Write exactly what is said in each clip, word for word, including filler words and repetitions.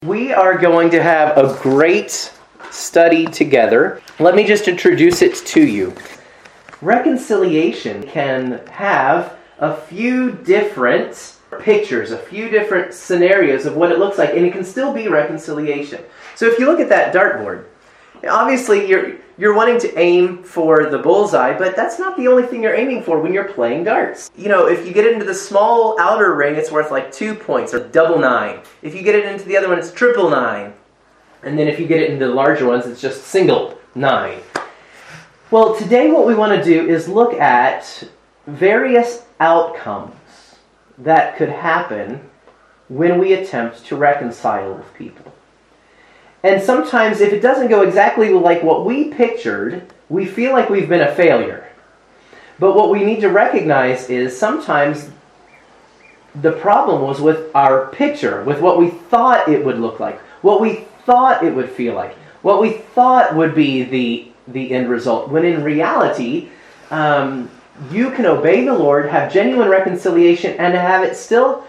We are going to have a great study together. Let me just introduce it to you. Reconciliation can have a few different pictures, a few different scenarios of what it looks like, and it can still be reconciliation. So if you look at that dartboard, obviously you're you're wanting to aim for the bullseye, but that's not the only thing you're aiming for when you're playing darts. You know, if you get it into the small outer ring, it's worth like two points, or double nine. If you get it into the other one, it's triple nine. And then if you get it into the larger ones, it's just single nine. Well, today what we want to do is look at various outcomes that could happen when we attempt to reconcile with people. And sometimes, if it doesn't go exactly like what we pictured, we feel like we've been a failure. But what we need to recognize is sometimes the problem was with our picture, with what we thought it would look like, what we thought it would feel like, what we thought would be the, the end result. When in reality, um, you can obey the Lord, have genuine reconciliation, and have it still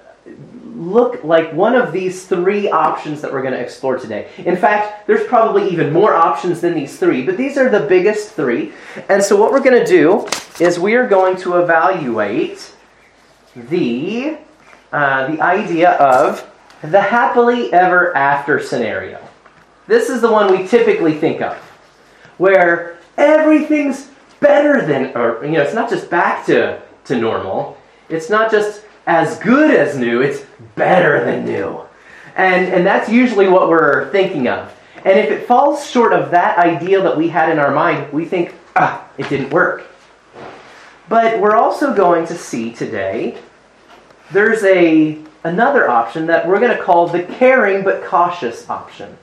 look like one of these three options that we're going to explore today. In fact, there's probably even more options than these three, but these are the biggest three. And so what we're going to do is we are going to evaluate the, uh, the idea of the happily ever after scenario. This is the one we typically think of, where everything's better than, or, you know, it's not just back to, to normal. It's not just as good as new, it's better than new. And and that's usually what we're thinking of. And if it falls short of that ideal that we had in our mind, we think, ah, it didn't work. But we're also going to see today, there's a another option that we're going to call the caring but cautious option.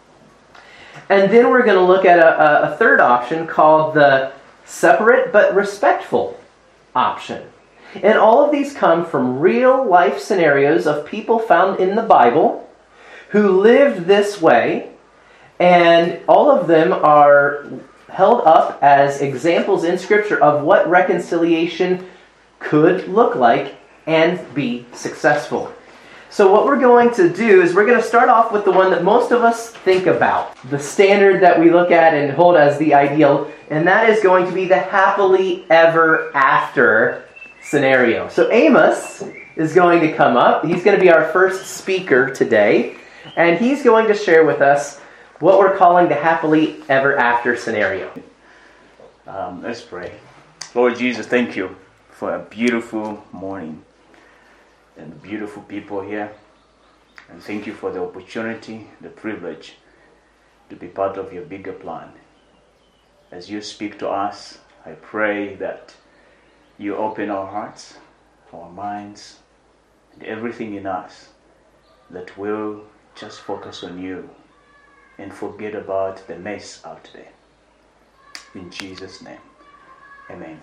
And then we're going to look at a, a third option called the separate but respectful option. And all of these come from real life scenarios of people found in the Bible who lived this way, and all of them are held up as examples in Scripture of what reconciliation could look like and be successful. So what we're going to do is we're going to start off with the one that most of us think about, the standard that we look at and hold as the ideal, and that is going to be the happily ever after scenario. So Amos is going to come up. He's going to be our first speaker today, and he's going to share with us what we're calling the happily ever after scenario. Um, let's pray. Lord Jesus, thank you for a beautiful morning and beautiful people here. And thank you for the opportunity, the privilege to be part of your bigger plan. As you speak to us, I pray that you open our hearts, our minds, and everything in us that will just focus on you and forget about the mess out there. In Jesus' name, amen.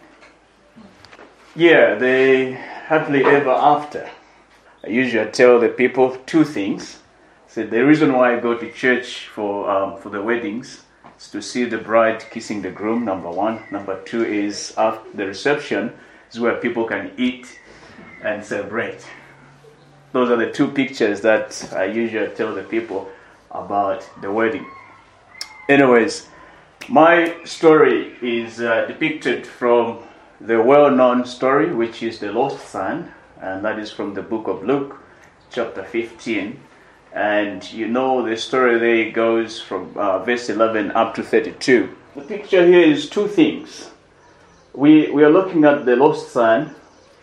Yeah, the happily ever after. I usually tell the people two things. So the reason why I go to church for um, for the weddings is to see the bride kissing the groom, number one. Number two is after the reception is where people can eat and celebrate. Those are the two pictures that I usually tell the people about the wedding. Anyways, my story is uh, depicted from the well-known story, which is the lost son, and that is from the book of Luke, chapter fifteen. And you know the story there goes from uh, verse eleven up to thirty-two. The picture here is two things. We we are looking at the lost son,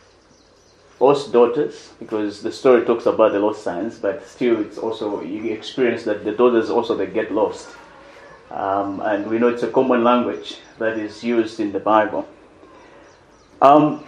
lost daughters, because the story talks about the lost sons, but still it's also, you experience that the daughters also, they get lost. Um, and we know it's a common language that is used in the Bible. Um,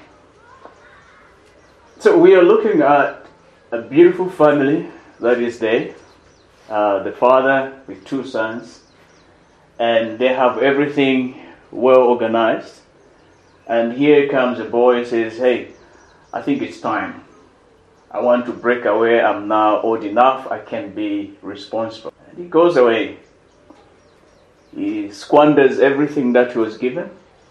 so we are looking at a beautiful family that is there. Uh, the father with two sons, and they have everything well organized. And here comes a boy and says, hey, I think it's time. I want to break away. I'm now old enough. I can be responsible. And he goes away. He squanders everything that he was given.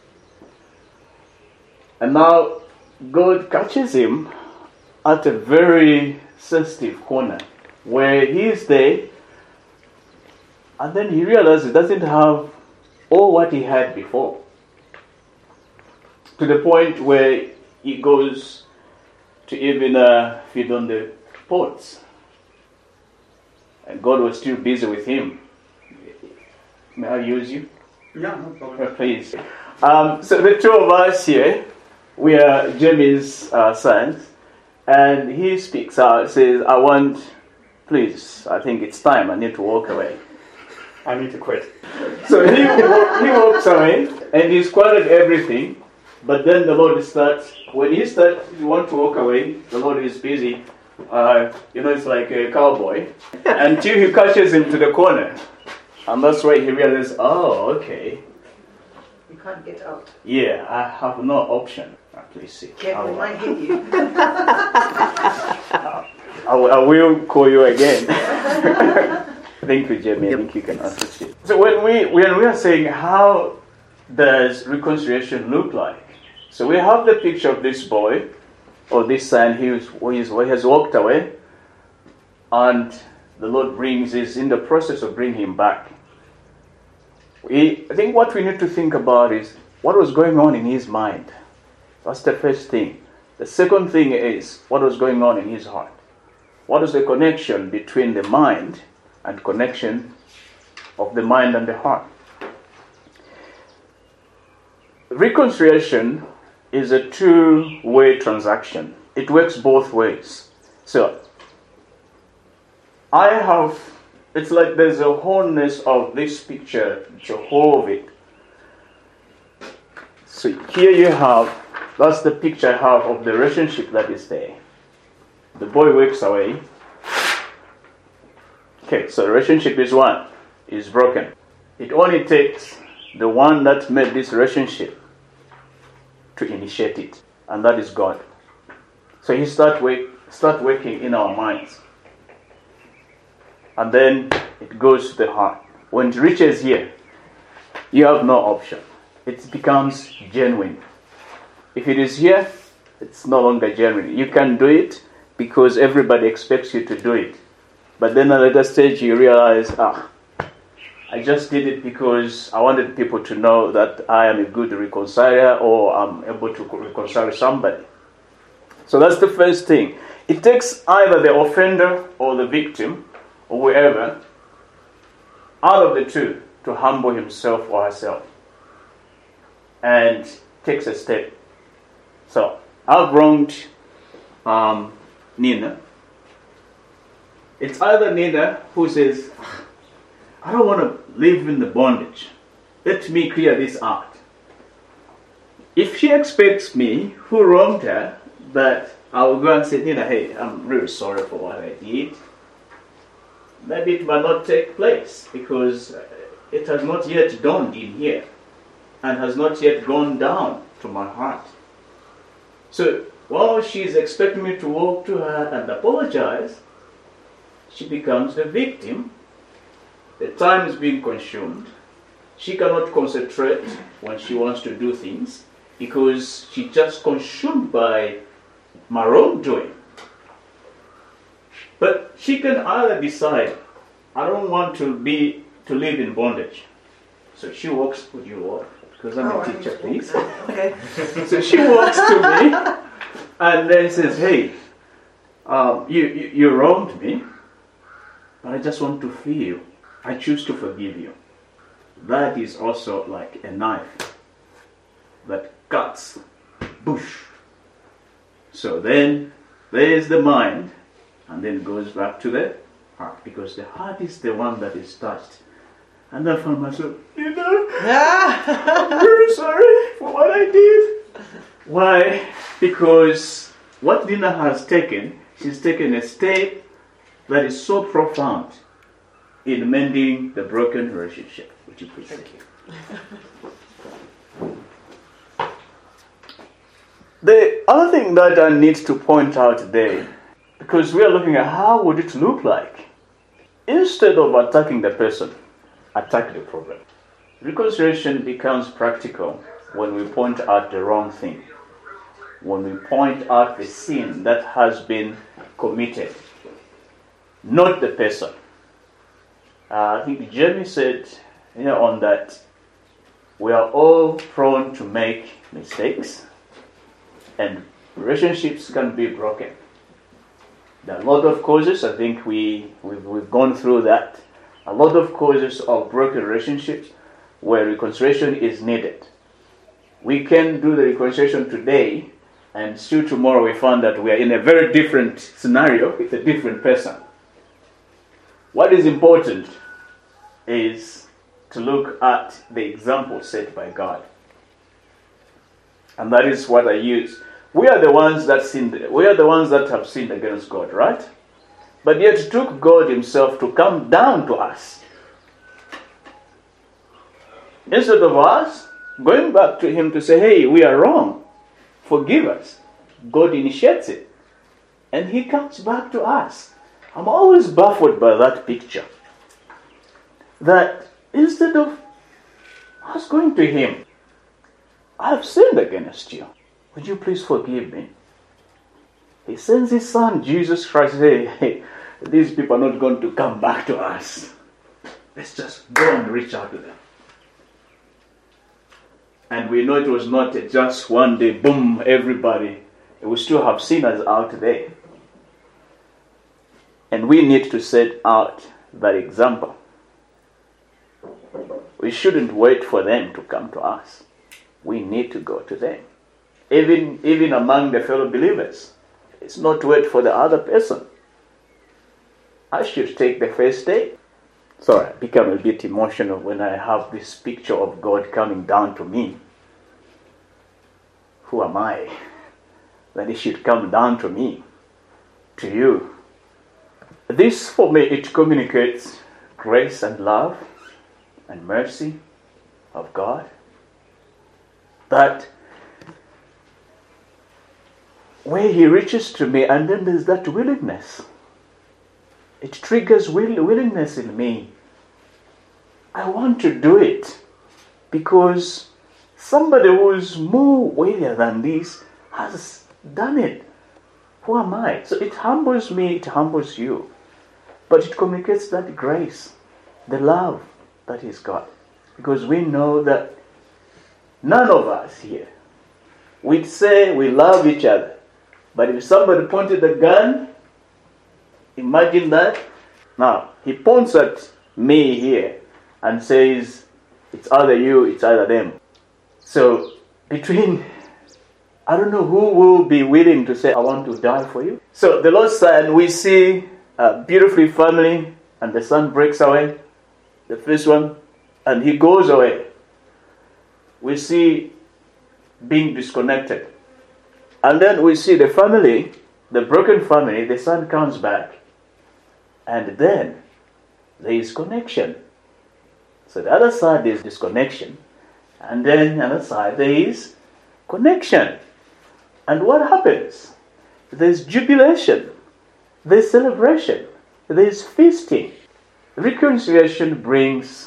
And now God catches him at a very sensitive corner. where he is there, and then he realizes he doesn't have all what he had before. To the point where he goes to even uh, feed on the pots. And God was still busy with him. May I use you? Yeah, no problem. Uh, please. Um, so the two of us here, we are Jamie's uh, sons, and he speaks out, says, I want, please, I think it's time, I need to walk away. I need to quit. So he, he walks away, and he's quieted everything, but then the Lord starts, when he starts, you want to walk away, the Lord is busy, uh, you know, it's like a cowboy, until he catches him to the corner. And that's why he realizes, oh, okay. You can't get out. Yeah, I have no option. Uh, please see. Careful, it might hit you. I, will- I will call you again. Thank you, Jamie. Yep. I think you can assist. So when we when we are saying how does reconciliation look like? So we have the picture of this boy or this son who is, who is, who has walked away, and the Lord brings is in the process of bringing him back. We, I think what we need to think about is what was going on in his mind. That's the first thing. The second thing is what was going on in his heart. What is the connection between the mind and connection of the mind and the heart? Reconciliation is a two-way transaction. It works both ways. So, I have, it's like there's a wholeness of this picture, the whole of it. So here you have, that's the picture I have of the relationship that is there. The boy walks away. Okay, so the relationship is one, is broken. It only takes the one that made this relationship to initiate it, and that is God. So he start work, start working in our minds. And then it goes to the heart. When it reaches here, you have no option. It becomes genuine. If it is here, it's no longer genuine. You can do it because everybody expects you to do it. But then at a later stage you realize, ah, I just did it because I wanted people to know that I am a good reconcilier or I'm able to reconcile somebody. So that's the first thing. It takes either the offender or the victim or whoever, out of the two, to humble himself or herself and takes a step. So, I've wronged um, Nina. It's either Nina who says, I don't want to live in the bondage. Let me clear this out. If she expects me, who wronged her, that I will go and say, Nina, hey, I'm really sorry for what I did. Maybe it might not take place because it has not yet dawned in here and has not yet gone down to my heart. So while she is expecting me to walk to her and apologize, she becomes the victim. The time is being consumed. She cannot concentrate when she wants to do things because she's just consumed by my wrongdoing. But she can either decide, I don't want to be to live in bondage. So she walks, would you walk? Because I'm Oh, a I teacher, understand. please. Okay. So she walks to me and then says, hey, um, you, you, you wronged me, but I just want to free you. I choose to forgive you. That is also like a knife that cuts, bush. So then there's the mind, and then goes back to the heart, because the heart is the one that is touched. And I found myself, you know, I'm very sorry for what I did. Why? Because what Nina has taken, she's taken a step that is so profound in mending the broken relationship. Would you please? Thank you. The other thing that I need to point out today, because we are looking at how would it look like, instead of attacking the person, attack the problem. Reconciliation becomes practical when we point out the wrong thing, when we point out the sin that has been committed. not the person. Uh, I think Jeremy said, you know, on that, we are all prone to make mistakes, and relationships can be broken. There are a lot of causes. I think we, we've, we've gone through that. A lot of causes of broken relationships where reconciliation is needed. We can do the reconciliation today, and still tomorrow we find that we are in a very different scenario with a different person. What is important is to look at the example set by God. And that is what I use. We are the ones that sinned. We are the ones that have sinned against God, right? But yet it took God himself to come down to us. Instead of us going back to him to say, hey, we are wrong, forgive us, God initiates it. And he comes back to us. I'm always baffled by that picture. That instead of us going to him, I have sinned against you. Would you please forgive me? He sends his son, Jesus Christ. Hey, hey, these people are not going to come back to us. Let's just go and reach out to them. And we know it was not just one day, boom, everybody. We still have sinners out there. And we need to set out that example. We shouldn't wait for them to come to us. We need to go to them. Even, even among the fellow believers. It's not to wait for the other person. I should take the first day. So I become a bit emotional when I have this picture of God coming down to me. Who am I? That he should come down to me, to you. This, for me, it communicates grace and love and mercy of God. That where he reaches to me, and then there's that willingness. It triggers will, willingness in me. I want to do it because somebody who is more weightier than this has done it. Who am I? So it humbles me, it humbles you. But it communicates that grace, the love that he's got. Because we know that none of us here, we'd say we love each other. But if somebody pointed a gun, imagine that. Now, he points at me here and says, it's either you, it's either them. So, between, I don't know who will be willing to say, I want to die for you. So, the Lord's Son, we see a beautiful family, and the son breaks away, the first one, and he goes away. We see being disconnected. And then we see the family, the broken family, the son comes back. And then there is connection. So the other side is disconnection. And then the other side there is connection. And what happens? There's jubilation. There's celebration. There's feasting. Reconciliation brings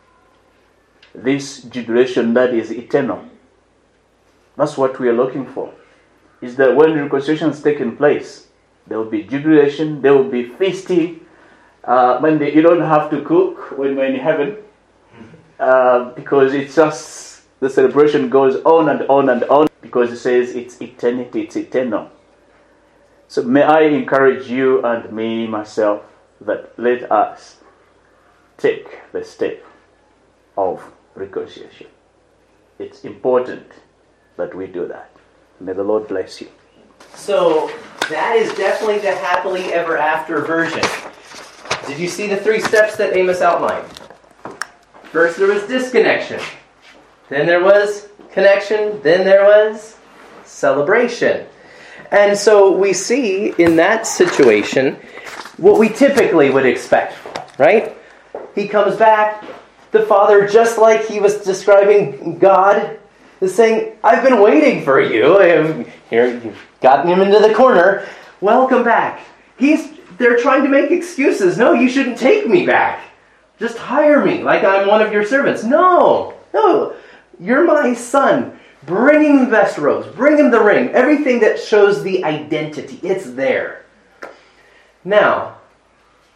this jubilation that is eternal. That's what we are looking for. Is that when reconciliation is taking place, there will be jubilation, there will be feasting. Uh, when they, you don't have to cook when we're in heaven, uh, because it's just the celebration goes on and on and on, because it says it's eternity, it's eternal. So may I encourage you and me, myself, that let us take the step of reconciliation. It's important that we do that. May the Lord bless you. So that is definitely the happily ever after version. Did you see the three steps that Amos outlined? First there was disconnection. Then there was connection. Then there was celebration. And so we see in that situation what we typically would expect, right? He comes back. The father, just like he was describing God, is saying, I've been waiting for you. Here, you've gotten him into the corner. Welcome back. He's They're trying to make excuses. No, you shouldn't take me back. Just hire me like I'm one of your servants. No, no. You're my son. Bring him the best robes. Bring him the ring. Everything that shows the identity. It's there. Now,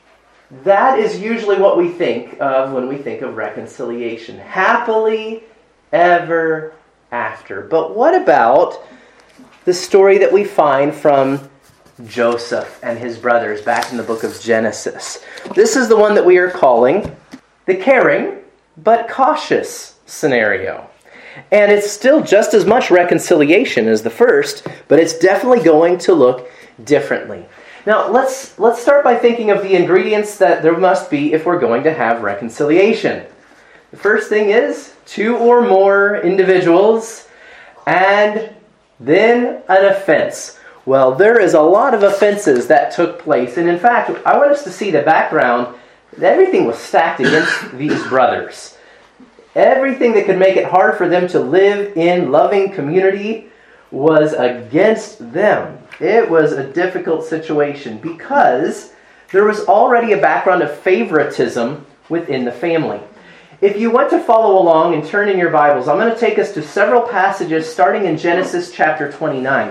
That is usually what we think of when we think of reconciliation. Happily ever after. But what about the story that we find from Joseph and his brothers back in the book of Genesis? This is the one that we are calling the caring but cautious scenario. And it's still just as much reconciliation as the first, but it's definitely going to look differently. Now, let's let's start by thinking of the ingredients that there must be if we're going to have reconciliation. The first thing is two or more individuals, and then an offense. Well, there is a lot of offenses that took place, and in fact, I want us to see the background. Everything was stacked against these brothers. Everything that could make it hard for them to live in loving community was against them. It was a difficult situation because there was already a background of favoritism within the family. If you want to follow along and turn in your Bibles, I'm going to take us to several passages starting in Genesis chapter twenty-nine.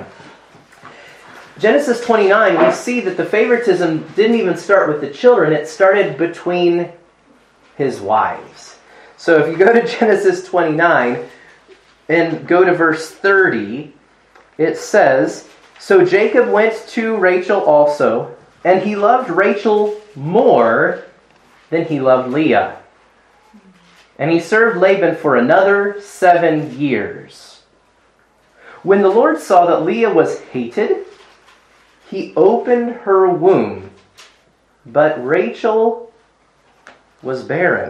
Genesis twenty-nine, we see that the favoritism didn't even start with the children. It started between his wives. So if you go to Genesis twenty-nine and go to verse thirty, it says, "So Jacob went to Rachel also, and he loved Rachel more than he loved Leah. And he served Laban for another seven years. When the Lord saw that Leah was hated, he opened her womb, but Rachel was barren."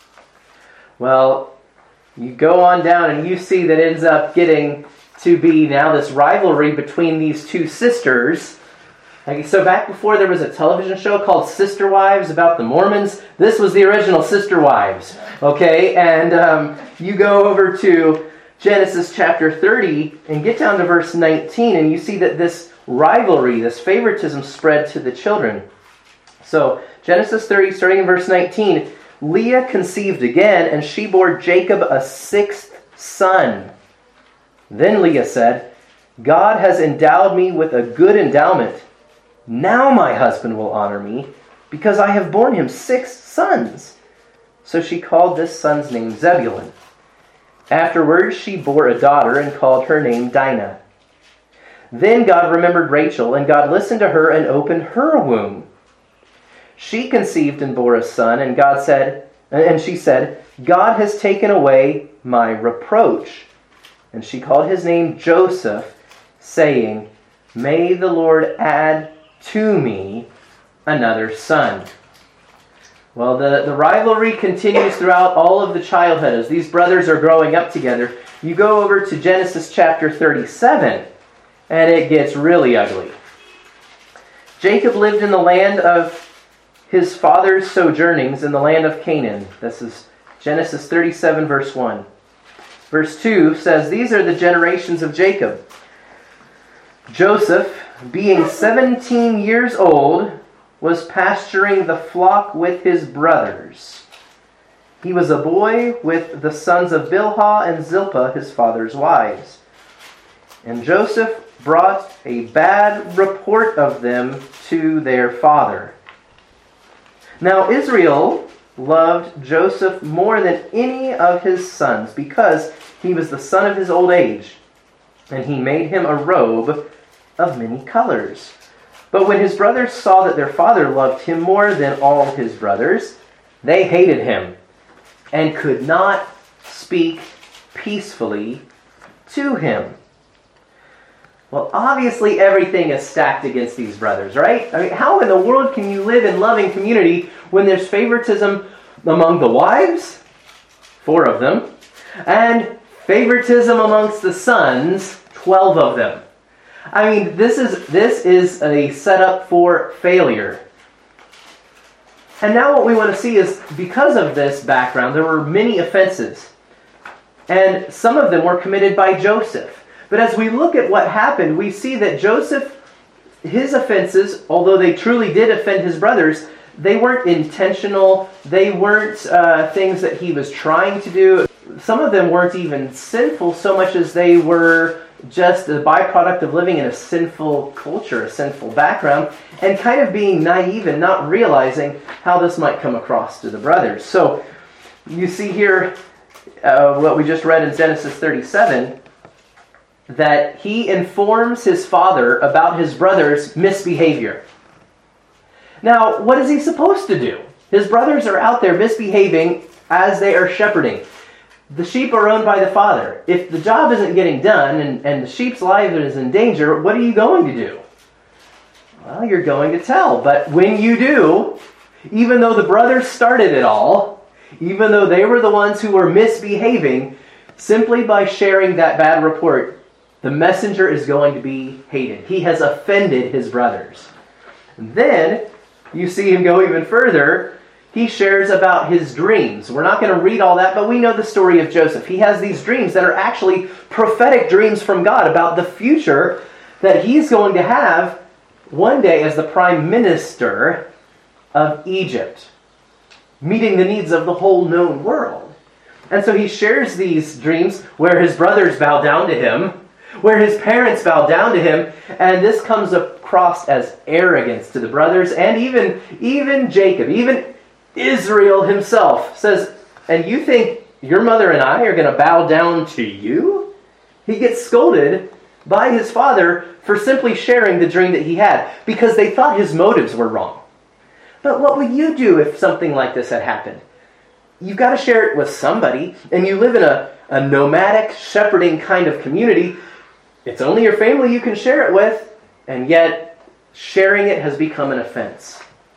Well, you go on down and you see that it ends up getting to be now this rivalry between these two sisters. Like, so back before there was a television show called Sister Wives about the Mormons, this was the original Sister Wives. Okay, and um, you go over to Genesis chapter thirty and get down to verse nineteen, and you see that this rivalry, this favoritism spread to the children. So Genesis thirty, starting in verse nineteen, "Leah conceived again, and she bore Jacob a sixth son. Then Leah said, 'God has endowed me with a good endowment. Now my husband will honor me, because I have borne him six sons.' So she called this son's name Zebulun. Afterwards she bore a daughter and called her name Dinah. Then God remembered Rachel, and God listened to her and opened her womb. She conceived and bore a son, and God said, and she said, 'God has taken away my reproach.' And she called his name Joseph, saying, 'May the Lord add to me another son.'" Well, the, the rivalry continues throughout all of the childhood as these brothers are growing up together. You go over to Genesis chapter thirty-seven, and it gets really ugly. Jacob lived in the land of his father's sojournings in the land of Canaan. This is Genesis thirty-seven, verse one. Verse two says, "These are the generations of Jacob. Joseph, being seventeen years old, was pasturing the flock with his brothers. He was a boy with the sons of Bilhah and Zilpah, his father's wives. And Joseph brought a bad report of them to their father. Now Israel loved Joseph more than any of his sons, because he was the son of his old age, and he made him a robe of many colors. But when his brothers saw that their father loved him more than all his brothers, they hated him and could not speak peacefully to him." Well, obviously everything is stacked against these brothers, right? I mean, how in the world can you live in loving community when there's favoritism among the wives, four of them, and favoritism amongst the sons, twelve of them? I mean, this is this is a setup for failure. And now what we want to see is, because of this background, there were many offenses. And some of them were committed by Joseph. But as we look at what happened, we see that Joseph, his offenses, although they truly did offend his brothers, they weren't intentional. They weren't uh, things that he was trying to do. Some of them weren't even sinful so much as they were just a byproduct of living in a sinful culture, a sinful background, and kind of being naive and not realizing how this might come across to the brothers. So you see here uh, what we just read in Genesis thirty-seven, that he informs his father about his brother's misbehavior. Now, what is he supposed to do? His brothers are out there misbehaving as they are shepherding. The sheep are owned by the father. If the job isn't getting done and, and the sheep's life is in danger, what are you going to do? Well, you're going to tell. But when you do, even though the brothers started it all, even though they were the ones who were misbehaving, simply by sharing that bad report, the messenger is going to be hated. He has offended his brothers. And then you see him go even further. He shares about his dreams. We're not going to read all that, but we know the story of Joseph. He has these dreams that are actually prophetic dreams from God about the future that he's going to have one day as the prime minister of Egypt, meeting the needs of the whole known world. And so he shares these dreams where his brothers bow down to him, where his parents bow down to him, and this comes across as arrogance to the brothers, and even, even Jacob, even Israel himself says, and you think your mother and I are going to bow down to you? He gets scolded by his father for simply sharing the dream that he had, because they thought his motives were wrong. But what would you do if something like this had happened? You've got to share it with somebody, and you live in a, a nomadic, shepherding kind of community. It's only your family you can share it with, and yet sharing it has become an offense.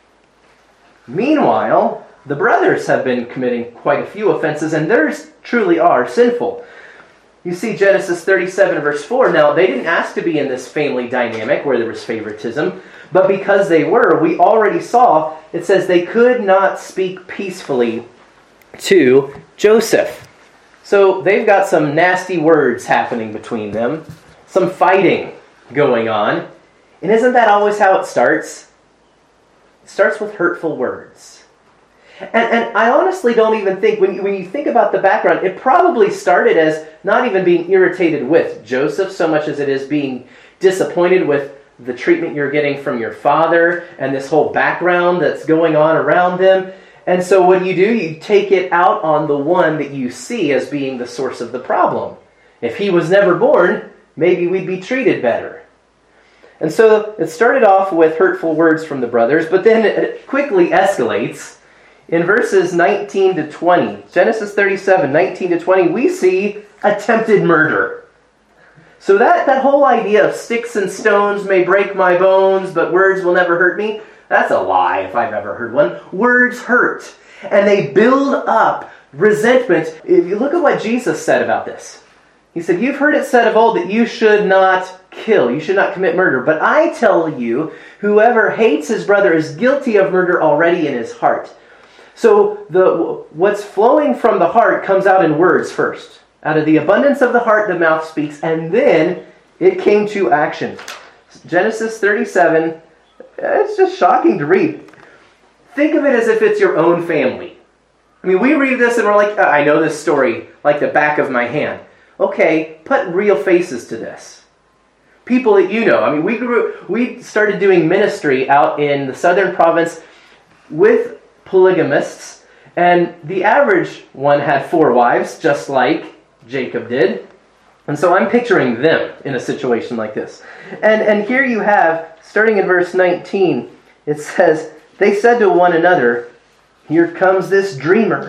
Meanwhile, the brothers have been committing quite a few offenses, and theirs truly are sinful. You see Genesis thirty-seven verse four. Now, they didn't ask to be in this family dynamic where there was favoritism, but because they were, we already saw, it says they could not speak peacefully to Joseph. So they've got some nasty words happening between them, some fighting going on. And isn't that always how it starts? It starts with hurtful words. And, and I honestly don't even think, when you, when you think about the background, it probably started as not even being irritated with Joseph so much as it is being disappointed with the treatment you're getting from your father and this whole background that's going on around them. And so what do you do? You take it out on the one that you see as being the source of the problem. If he was never born, maybe we'd be treated better. And so it started off with hurtful words from the brothers, but then it quickly escalates. In verses nineteen to twenty, Genesis thirty-seven, nineteen to twenty, we see attempted murder. So that, that whole idea of sticks and stones may break my bones, but words will never hurt me, that's a lie if I've ever heard one. Words hurt, and they build up resentment. If you look at what Jesus said about this, he said, you've heard it said of old that you should not kill, you should not commit murder. But I tell you, whoever hates his brother is guilty of murder already in his heart. So the what's flowing from the heart comes out in words first. Out of the abundance of the heart, the mouth speaks, and then it came to action. Genesis thirty-seven, it's just shocking to read. Think of it as if it's your own family. I mean, we read this and we're like, oh, I know this story like the back of my hand. Okay, put real faces to this. People that you know. I mean, we grew, we started doing ministry out in the southern province with polygamists, and the average one had four wives, just like Jacob did. And so I'm picturing them in a situation like this. And, and here you have, starting in verse nineteen, it says, they said to one another, here comes this dreamer.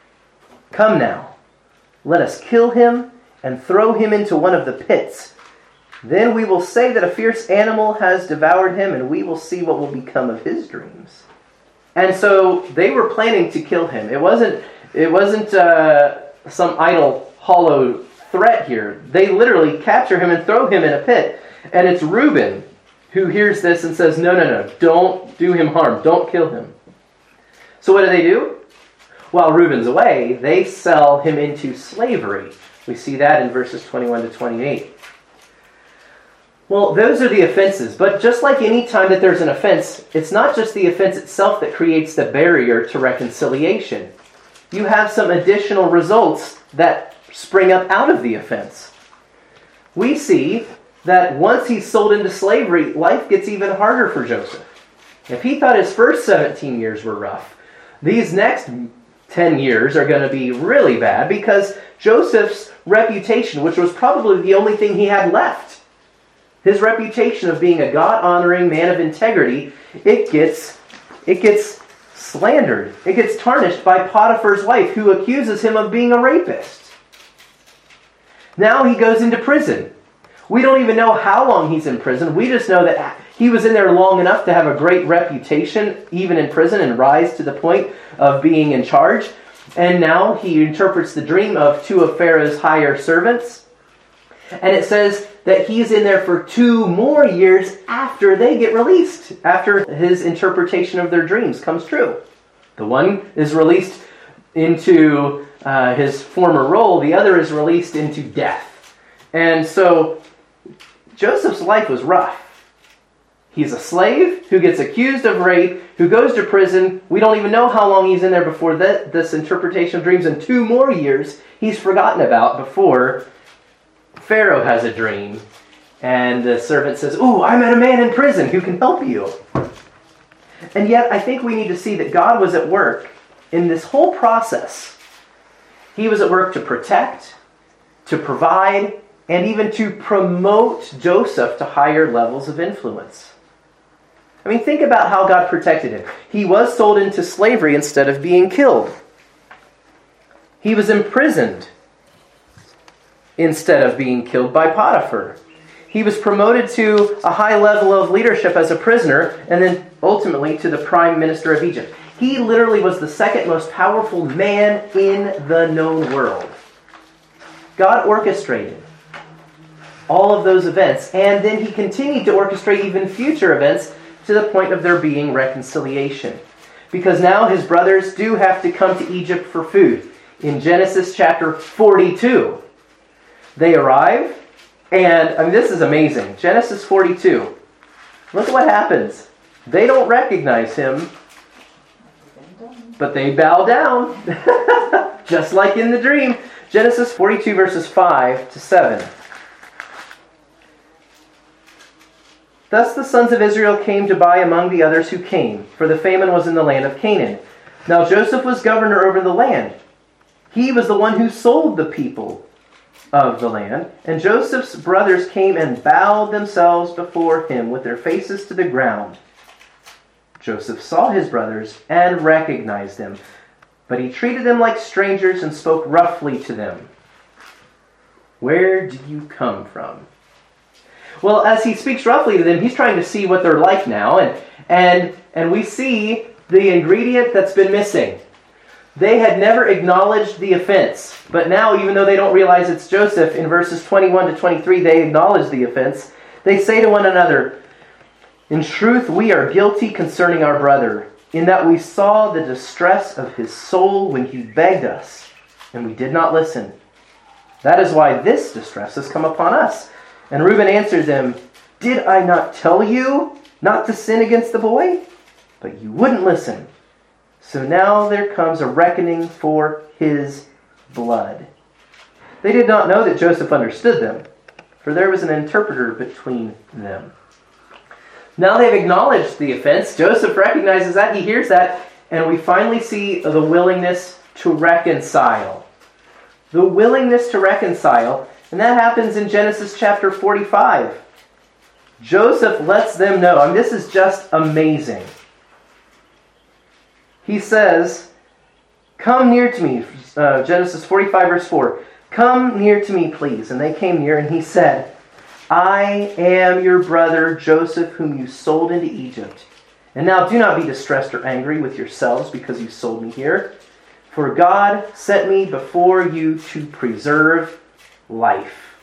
Come now, let us kill him and throw him into one of the pits. Then we will say that a fierce animal has devoured him, and we will see what will become of his dreams. And so they were planning to kill him. It wasn't, it wasn't uh, some idle, hollow threat here. They literally capture him and throw him in a pit. And it's Reuben who hears this and says, no, no, no, don't do him harm. Don't kill him. So what do they do? While Reuben's away, they sell him into slavery. We see that in verses twenty-one to twenty-eight. Well, those are the offenses. But just like any time that there's an offense, it's not just the offense itself that creates the barrier to reconciliation. You have some additional results that spring up out of the offense. we see that once he's sold into slavery, life gets even harder for Joseph. If he thought his first seventeen years were rough, these next ten years are going to be really bad because Joseph's reputation, which was probably the only thing he had left, his reputation of being a God-honoring man of integrity, it gets, it gets slandered. It gets tarnished by Potiphar's wife, who accuses him of being a rapist. Now he goes into prison. We don't even know how long he's in prison. We just know that he was in there long enough to have a great reputation, even in prison, and rise to the point of being in charge. And now he interprets the dream of two of Pharaoh's higher servants. And it says that he's in there for two more years after they get released, after his interpretation of their dreams comes true. The one is released into uh, his former role. The other is released into death. And so Joseph's life was rough. He's a slave who gets accused of rape, who goes to prison. We don't even know how long he's in there before that, this interpretation of dreams. And two more years he's forgotten about before Pharaoh has a dream. And the servant says, "Ooh, I met a man in prison who can help you." And yet I think we need to see that God was at work in this whole process. He was at work to protect, to provide, and even to promote Joseph to higher levels of influence. I mean, think about how God protected him. He was sold into slavery instead of being killed. He was imprisoned instead of being killed by Potiphar. He was promoted to a high level of leadership as a prisoner, and then ultimately to the prime minister of Egypt. He literally was the second most powerful man in the known world. God orchestrated all of those events, and then he continued to orchestrate even future events to the point of there being reconciliation. Because now his brothers do have to come to Egypt for food. In Genesis chapter forty-two, they arrive, and I mean, this is amazing. Genesis forty-two. Look at what happens. They don't recognize him, but they bow down. Just like in the dream. Genesis forty-two verses five to seven. Thus the sons of Israel came to buy among the others who came, for the famine was in the land of Canaan. Now Joseph was governor over the land. He was the one who sold the people of the land. And Joseph's brothers came and bowed themselves before him with their faces to the ground. Joseph saw his brothers and recognized them, but he treated them like strangers and spoke roughly to them. "Where do you come from?" Well, as he speaks roughly to them, he's trying to see what they're like now. And, and, and we see the ingredient that's been missing. They had never acknowledged the offense. But now, even though they don't realize it's Joseph, in verses twenty-one to twenty-three, they acknowledge the offense. They say to one another, "In truth, we are guilty concerning our brother, in that we saw the distress of his soul when he begged us, and we did not listen. That is why this distress has come upon us." And Reuben answered them, "Did I not tell you not to sin against the boy? But you wouldn't listen. So now there comes a reckoning for his blood." They did not know that Joseph understood them, for there was an interpreter between them. Now they've acknowledged the offense. Joseph recognizes that. He hears that. And we finally see the willingness to reconcile. The willingness to reconcile. And that happens in Genesis chapter forty-five. Joseph lets them know. I mean, this is just amazing. He says, "Come near to me." Uh, Genesis forty-five verse four. "Come near to me, please." And they came near, and he said, "I am your brother Joseph, whom you sold into Egypt. And now do not be distressed or angry with yourselves because you sold me here. For God sent me before you to preserve life."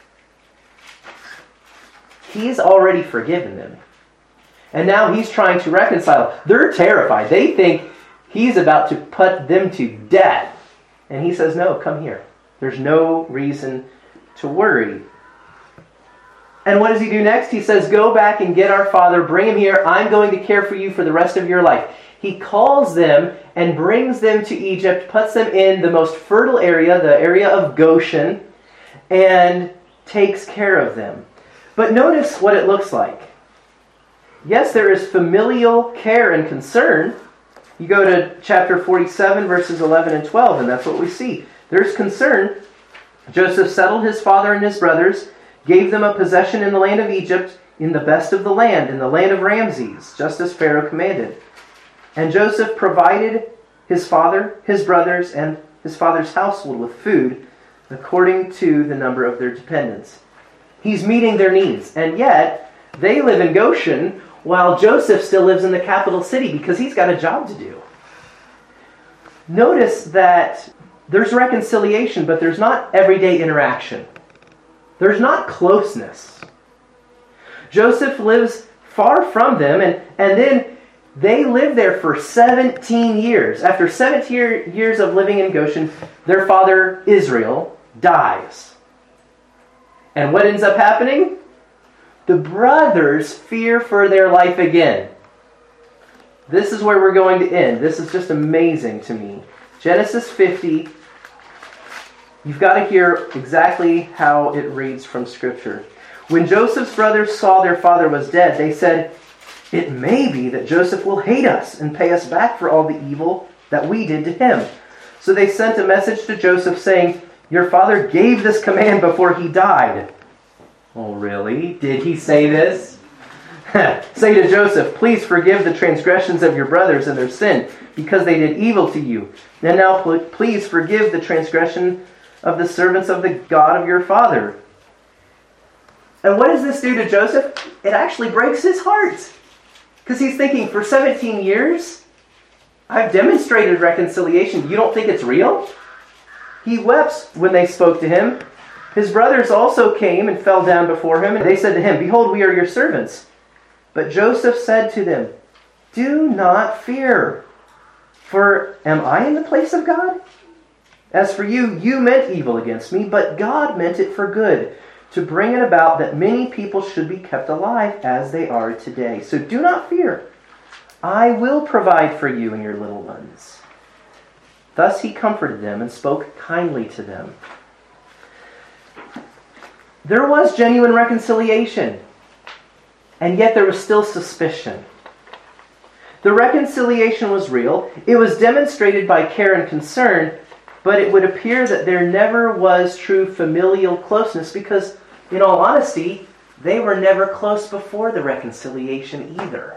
He's already forgiven them. And now he's trying to reconcile. They're terrified. They think he's about to put them to death. And he says, "No, come here. There's no reason to worry." And what does he do next? He says, "Go back and get our father. Bring him here. I'm going to care for you for the rest of your life." He calls them and brings them to Egypt, puts them in the most fertile area, the area of Goshen. And takes care of them. But notice what it looks like. Yes, there is familial care and concern. You go to chapter forty-seven, verses eleven and twelve, and that's what we see. There's concern. Joseph settled his father and his brothers, gave them a possession in the land of Egypt, in the best of the land, in the land of Ramses, just as Pharaoh commanded. And Joseph provided his father, his brothers, and his father's household with food, according to the number of their dependents. He's meeting their needs, and yet they live in Goshen, while Joseph still lives in the capital city because he's got a job to do. Notice that there's reconciliation, but there's not everyday interaction. There's not closeness. Joseph lives far from them, and, and then they live there for seventeen years. After seventeen years of living in Goshen, their father, Israel, dies. And what ends up happening? The brothers fear for their life again. This is where we're going to end. This is just amazing to me. Genesis fifty. You've got to hear exactly how it reads from Scripture. When Joseph's brothers saw their father was dead, they said, "It may be that Joseph will hate us and pay us back for all the evil that we did to him." So they sent a message to Joseph saying, "Your father gave this command before he died." Oh, really? Did he say this? Say to Joseph, "Please forgive the transgressions of your brothers and their sin, because they did evil to you. And now pl- please forgive the transgression of the servants of the God of your father." And what does this do to Joseph? It actually breaks his heart. Because he's thinking, for seventeen years, I've demonstrated reconciliation. You don't think it's real? He wept when they spoke to him. His brothers also came and fell down before him, and they said to him, "Behold, we are your servants." But Joseph said to them, "Do not fear, for am I in the place of God? As for you, you meant evil against me, but God meant it for good, to bring it about that many people should be kept alive as they are today. So do not fear. I will provide for you and your little ones." Thus he comforted them and spoke kindly to them. There was genuine reconciliation, and yet there was still suspicion. The reconciliation was real. It was demonstrated by care and concern, but it would appear that there never was true familial closeness because, in all honesty, they were never close before the reconciliation either.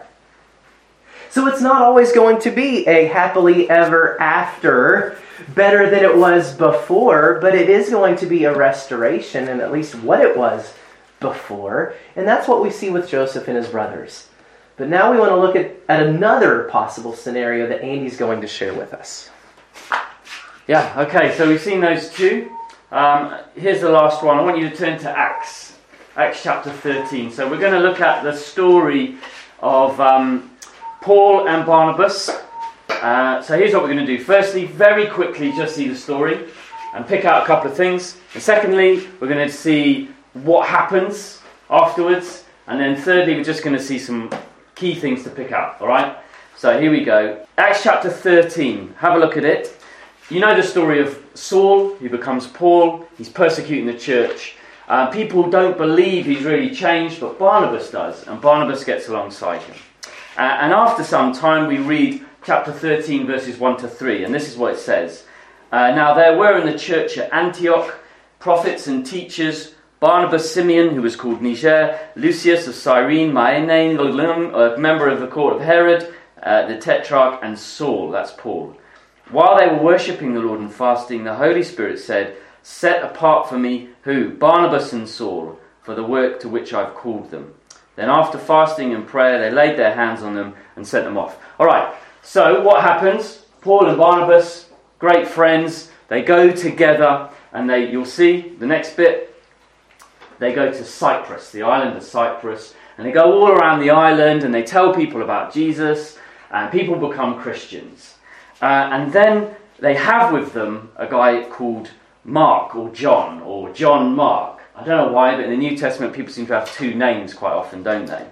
So it's not always going to be a happily ever after, better than it was before, but it is going to be a restoration, and at least what it was before. And that's what we see with Joseph and his brothers. But now we want to look at, at another possible scenario that Andy's going to share with us. Yeah, okay, so we've seen those two. Um, here's the last one. I want you to turn to Acts, Acts chapter thirteen. So we're going to look at the story of um, Paul and Barnabas. Uh, so here's what we're going to do. Firstly, very quickly, just see the story and pick out a couple of things. And secondly, we're going to see what happens afterwards. And then thirdly, we're just going to see some key things to pick out. All right? So here we go. Acts chapter thirteen. Have a look at it. You know the story of Saul, who becomes Paul. He's persecuting the church. Uh, people don't believe he's really changed, but Barnabas does. And Barnabas gets alongside him. Uh, and after some time, we read chapter thirteen, verses one to three. And this is what it says. Uh, now there were in the church at Antioch prophets and teachers, Barnabas, Simeon, who was called Niger, Lucius of Cyrene, Manaen, a member of the court of Herod, uh, the Tetrarch, and Saul, that's Paul. While they were worshipping the Lord and fasting, the Holy Spirit said, "Set apart for me," who? Barnabas and Saul, "for the work to which I've called them." Then after fasting and prayer, they laid their hands on them and sent them off. All right, so what happens? Paul and Barnabas, great friends, they go together, and they, you'll see the next bit, they go to Cyprus, the island of Cyprus, and they go all around the island, and they tell people about Jesus, and people become Christians. Uh, and then they have with them a guy called Mark, or John, or John Mark. I don't know why, but in the New Testament people seem to have two names quite often, don't they?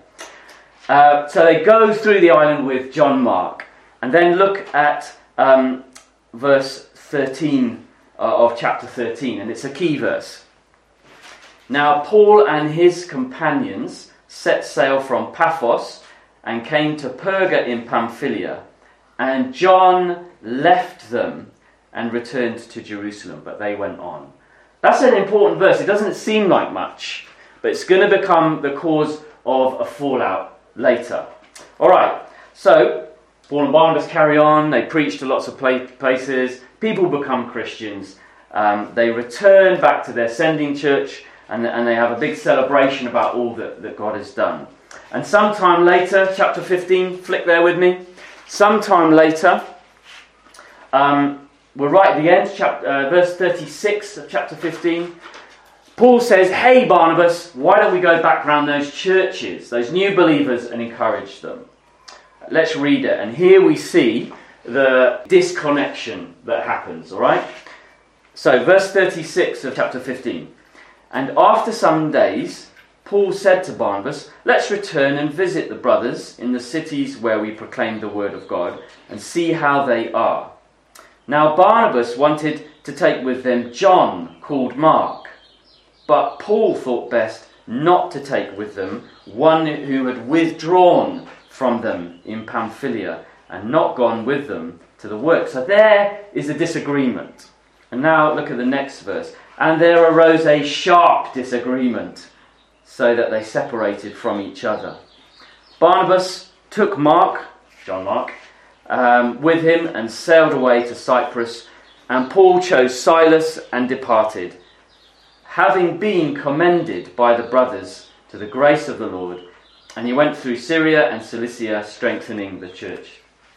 Uh, so they go through the island with John Mark. And then look at um, verse thirteen uh, of chapter thirteen, and it's a key verse. Now Paul and his companions set sail from Paphos and came to Perga in Pamphylia, and John left them and returned to Jerusalem, but they went on. That's an important verse. It doesn't seem like much, but it's going to become the cause of a fallout later. All right, so Paul and Barnabas carry on. They preach to lots of places. People become Christians. Um, they return back to their sending church, and, and they have a big celebration about all that, that God has done. And sometime later, chapter fifteen, flick there with me. Sometime later, um, we're right at the end, chapter, uh, verse thirty-six of chapter fifteen. Paul says, hey Barnabas, why don't we go back around those churches, those new believers, and encourage them? Let's read it. And here we see the disconnection that happens, all right? So, verse thirty-six of chapter fifteen. And after some days, Paul said to Barnabas, let's return and visit the brothers in the cities where we proclaim the word of God and see how they are. Now Barnabas wanted to take with them John, called Mark, but Paul thought best not to take with them one who had withdrawn from them in Pamphylia and not gone with them to the work. So there is a disagreement. And now look at the next verse. And there arose a sharp disagreement, so that they separated from each other. Barnabas took Mark, John Mark, um, with him and sailed away to Cyprus, and Paul chose Silas and departed, having been commended by the brothers to the grace of the Lord. And he went through Syria and Cilicia, strengthening the church.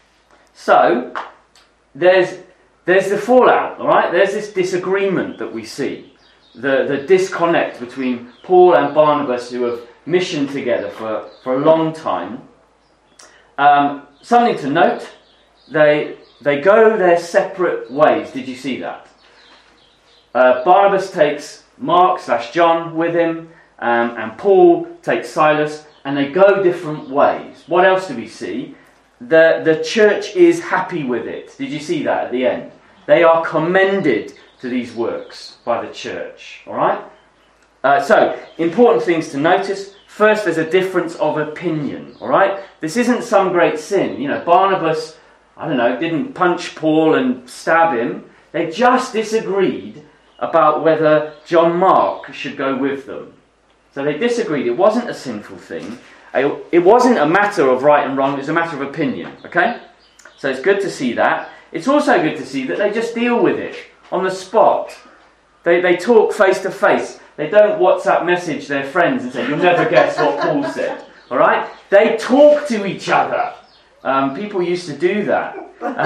So, there's there's the fallout, all right? There's this disagreement that we see. The, the disconnect between Paul and Barnabas, who have missioned together for, for a long time. Um, something to note, they, they go their separate ways. Did you see that? Uh, Barnabas takes Mark slash John with him, um, and Paul takes Silas, and they go different ways. What else do we see? The, the church is happy with it. Did you see that at the end? They are commended to these works by the church. All right? Uh, so, important things to notice. First, there's a difference of opinion. All right? This isn't some great sin. You know, Barnabas, I don't know, didn't punch Paul and stab him. They just disagreed about whether John Mark should go with them. So they disagreed. It wasn't a sinful thing. It wasn't a matter of right and wrong. It was a matter of opinion. Okay? So it's good to see that. It's also good to see that they just deal with it on the spot. They they talk face to face. They don't WhatsApp message their friends and say, you'll never guess what Paul said. All right? They talk to each other. Um, people used to do that.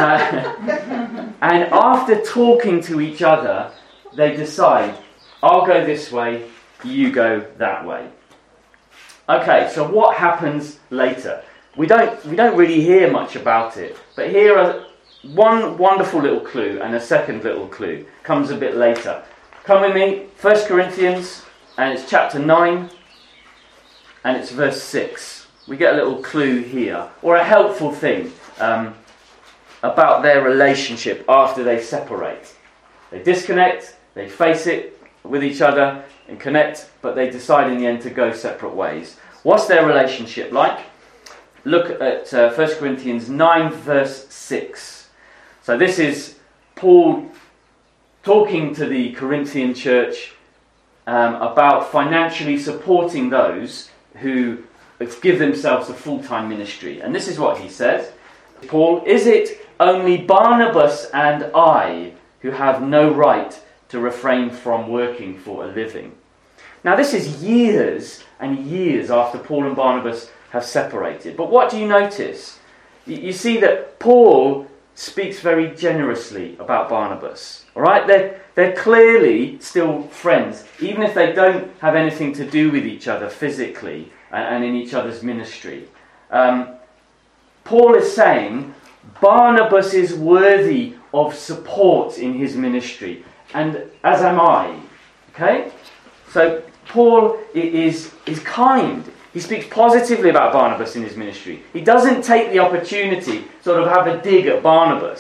Uh, and after talking to each other, they decide, I'll go this way, you go that way. Okay, so what happens later? We don't we don't really hear much about it, but here are one wonderful little clue and a second little clue. Comes a bit later. Come with me, First Corinthians, and it's chapter nine, and it's verse six. We get a little clue here, or a helpful thing um, about their relationship after they separate. They disconnect, they face it with each other and connect, but they decide in the end to go separate ways. What's their relationship like? Look at uh, First Corinthians nine, verse six. So this is Paul talking to the Corinthian church um, about financially supporting those who give themselves a full-time ministry. And this is what he says. Paul, is it only Barnabas and I who have no right to refrain from working for a living? Now this is years and years after Paul and Barnabas have separated. But what do you notice? You see that Paul speaks very generously about Barnabas. All right? They're, they're clearly still friends, even if they don't have anything to do with each other physically and, and in each other's ministry. Um, Paul is saying Barnabas is worthy of support in his ministry, and as am I. Okay? So Paul is, is kind. He speaks positively about Barnabas in his ministry. He doesn't take the opportunity to sort of have a dig at Barnabas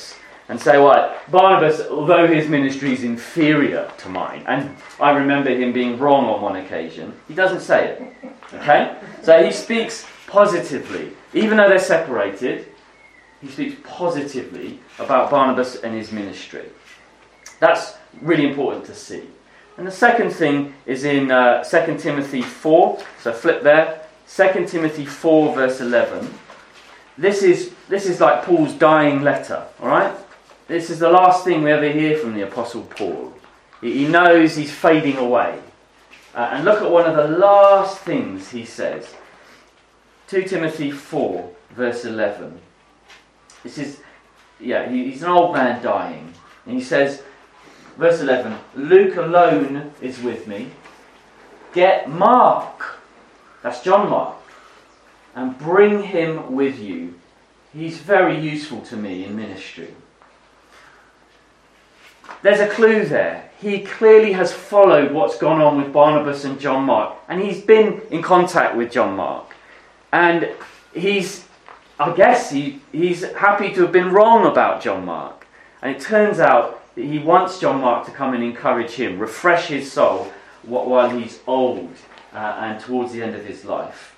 and say, well, Barnabas, although his ministry is inferior to mine, and I remember him being wrong on one occasion, he doesn't say it. Okay? So he speaks positively. Even though they're separated, he speaks positively about Barnabas and his ministry. That's really important to see. And the second thing is in uh, Second Timothy four. So flip there. Second Timothy four, verse eleven. This is this is like Paul's dying letter, all right? This is the last thing we ever hear from the Apostle Paul. He, he knows he's fading away. Uh, and look at one of the last things he says. Second Timothy four, verse eleven. This is, yeah, he, he's an old man dying. And he says, verse eleven, Luke alone is with me. Get Mark, that's John Mark, and bring him with you. He's very useful to me in ministry. There's a clue there. He clearly has followed what's gone on with Barnabas and John Mark. And he's been in contact with John Mark. And he's, I guess, he, he's happy to have been wrong about John Mark. And it turns out that he wants John Mark to come and encourage him, refresh his soul while he's old uh, and towards the end of his life.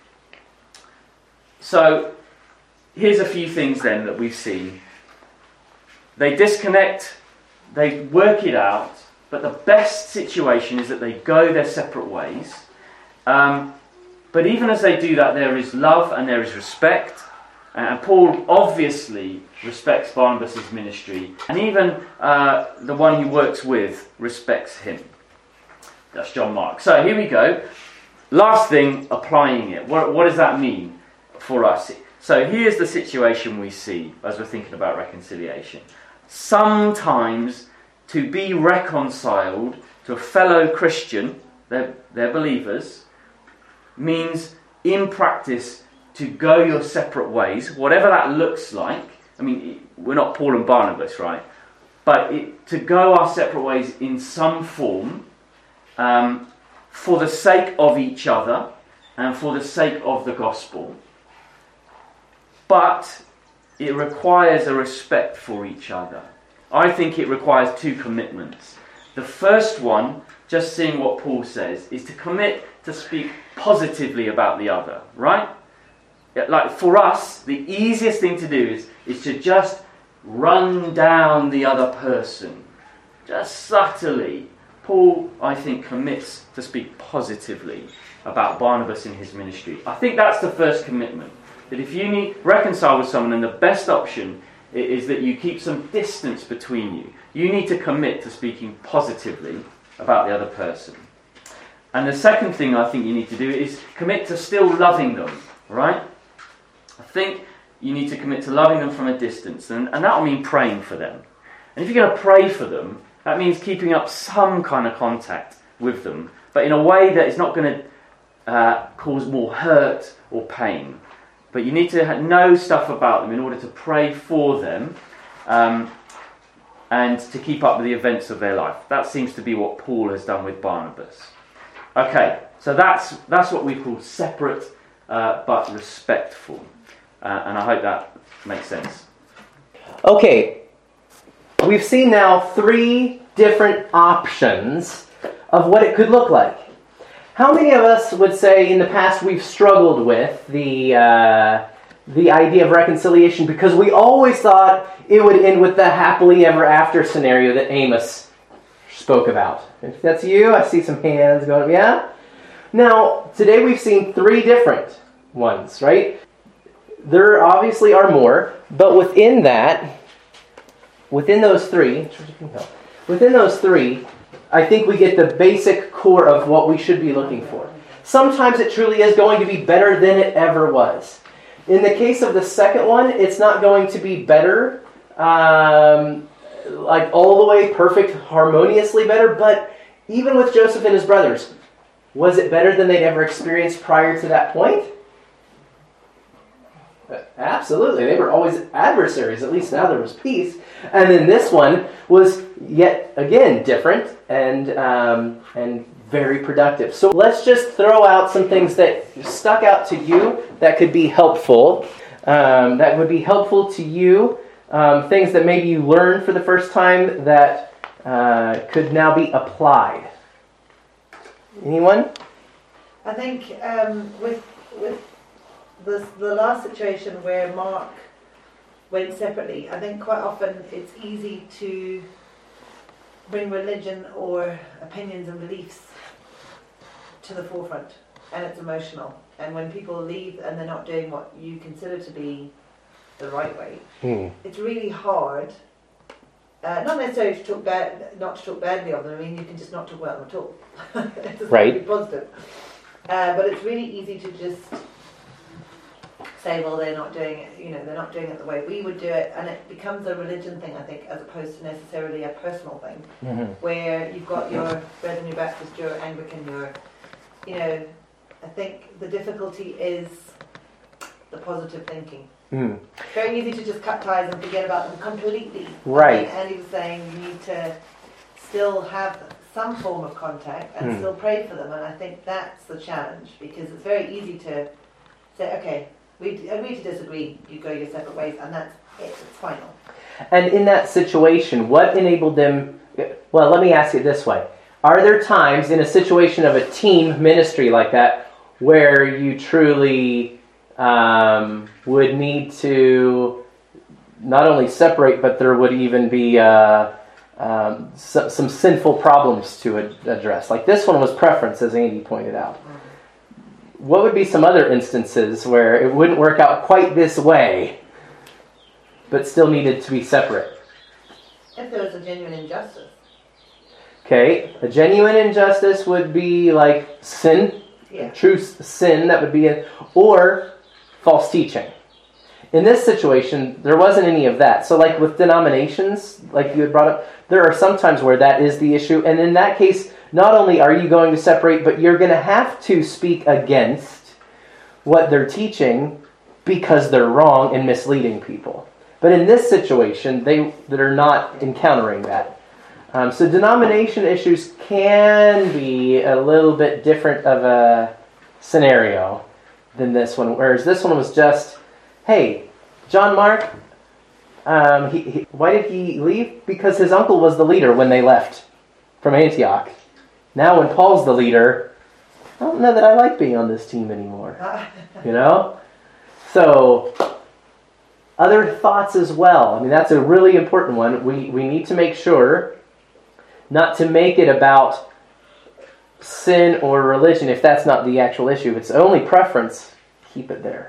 So, here's a few things then that we've seen. They disconnect, they work it out, but the best situation is that they go their separate ways. Um, but even as they do that, there is love and there is respect. And Paul obviously respects Barnabas' ministry. And even uh, the one he works with respects him. That's John Mark. So here we go. Last thing, applying it. What, what does that mean for us? So here's the situation we see as we're thinking about reconciliation. Sometimes to be reconciled to a fellow Christian, they're, they're believers, means in practice to go your separate ways, whatever that looks like. I mean, we're not Paul and Barnabas, right? But it, to go our separate ways in some form, um, for the sake of each other and for the sake of the gospel. But it requires a respect for each other. I think it requires two commitments. The first one, just seeing what Paul says, is to commit to speak positively about the other, right? Like for us, the easiest thing to do is, is to just run down the other person. Just subtly. Paul, I think, commits to speak positively about Barnabas in his ministry. I think that's the first commitment. That if you need reconcile with someone, then the best option is that you keep some distance between you. You need to commit to speaking positively about the other person. And the second thing I think you need to do is commit to still loving them, right? I think you need to commit to loving them from a distance, and, and that will mean praying for them. And if you're going to pray for them, that means keeping up some kind of contact with them, but in a way that is not going to uh, cause more hurt or pain. But you need to know stuff about them in order to pray for them um, and to keep up with the events of their life. That seems to be what Paul has done with Barnabas. Okay, so that's that's what we call separate uh, but respectful. Uh, and I hope that makes sense. Okay, we've seen now three different options of what it could look like. How many of us would say in the past we've struggled with the uh, the idea of reconciliation because we always thought it would end with the happily ever after scenario that Amos spoke about? If that's you, I see some hands going up. Yeah? Now, today we've seen three different ones, right? There obviously are more, but within that, within those three, within those three, I think we get the basic core of what we should be looking for. Sometimes it truly is going to be better than it ever was. In the case of the second one, it's not going to be better, um, like all the way perfect, harmoniously better, but even with Joseph and his brothers, was it better than they'd ever experienced prior to that point? Absolutely. They were always adversaries. At least now there was peace. And then this one was yet again different and um, and very productive. So let's just throw out some things that stuck out to you that could be helpful. Um, that would be helpful to you um, things that maybe you learned for the first time that uh, could now be applied? Anyone? I think um, with with the the last situation where Mark went separately, I think quite often it's easy to bring religion or opinions and beliefs to the forefront, and it's emotional. And when people leave and they're not doing what you consider to be the right way, Hmm. it's really hard. Uh, not necessarily to talk bad, not to talk badly of them. I mean, you can just not talk about them at all. It doesn't Right. have to be positive. Uh, but it's really easy to just say, well, they're not doing it. You know, they're not doing it the way we would do it, and it becomes a religion thing, I think, as opposed to necessarily a personal thing, Mm-hmm. where you've got your Brethren, your Baptist, your Anglican, your, you know. I think the difficulty is the positive thinking. Mm. Very easy to just cut ties and forget about them completely. Right. And Andy was saying you need to still have some form of contact and Hmm. still pray for them. And I think that's the challenge, because it's very easy to say, okay, we d- agree to disagree, you go your separate ways, and that's it, it's final. And in that situation, what enabled them? Well, let me ask it this way. Are there times in a situation of a team ministry like that where you truly um, would need to not only separate, but there would even be uh, um, some, some sinful problems to ad- address? Like this one was preference, as Andy pointed out. What would be some other instances where it wouldn't work out quite this way, but still needed to be separate? If there was a genuine injustice. Okay, a genuine injustice would be like sin, Yeah. true s- sin that would be in, or false teaching. In this situation, there wasn't any of that. So like with denominations, like you had brought up, there are some times where that is the issue. And in that case, not only are you going to separate, but you're going to have to speak against what they're teaching because they're wrong and misleading people. But in this situation, they that are not encountering that. Um, so denomination issues can be a little bit different of a scenario than this one. Whereas this one was just, hey, John Mark, um, he, he, why did he leave? Because his uncle was the leader when they left from Antioch. Now when Paul's the leader, I don't know that I like being on this team anymore. You know? So, other thoughts as well. I mean, that's a really important one. We, we need to make sure not to make it about sin or religion if that's not the actual issue. If it's only preference, keep it there.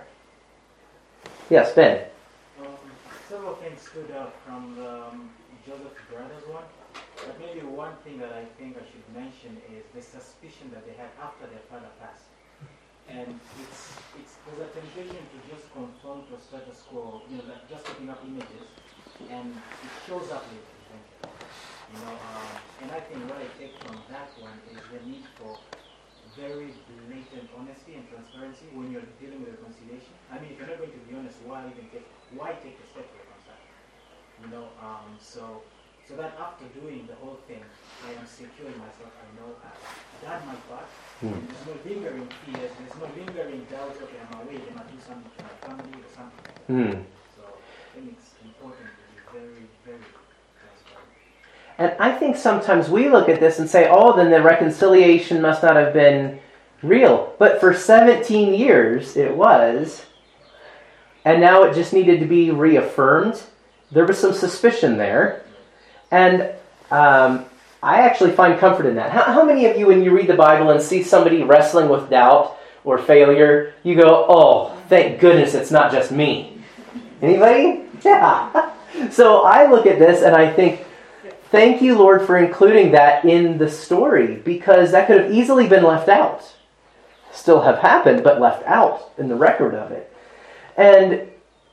Yes, Ben. Um, several things stood out from the um, Joseph brothers one. But maybe one thing that I think I should mention is the suspicion that they had after their father passed. And it's it's there's a temptation to just confront or status quo, you know, like just putting up images, and it shows up later. You know, um, and I think what I take from that one is the need for very blatant honesty and transparency when you're dealing with reconciliation. I mean, if you're not going to be honest, why even take why take the step to reconcile? You know, um, so so that after doing the whole thing, I am secure in myself. I know I've done my part. Mm. There's no lingering fears. There's no lingering doubts. Okay, I'm away. They might do something to my family or something. Mm. So I think it's important to be very, very transparent. And I think sometimes we look at this and say, oh, then the reconciliation must not have been real. But for seventeen years, it was. And now it just needed to be reaffirmed. There was some suspicion there. And um, I actually find comfort in that. How, how many of you, when you read the Bible and see somebody wrestling with doubt or failure, you go, oh, thank goodness it's not just me? Anybody? Yeah. So I look at this and I think, thank you, Lord, for including that in the story, because that could have easily been left out. Still have happened, but left out in the record of it. And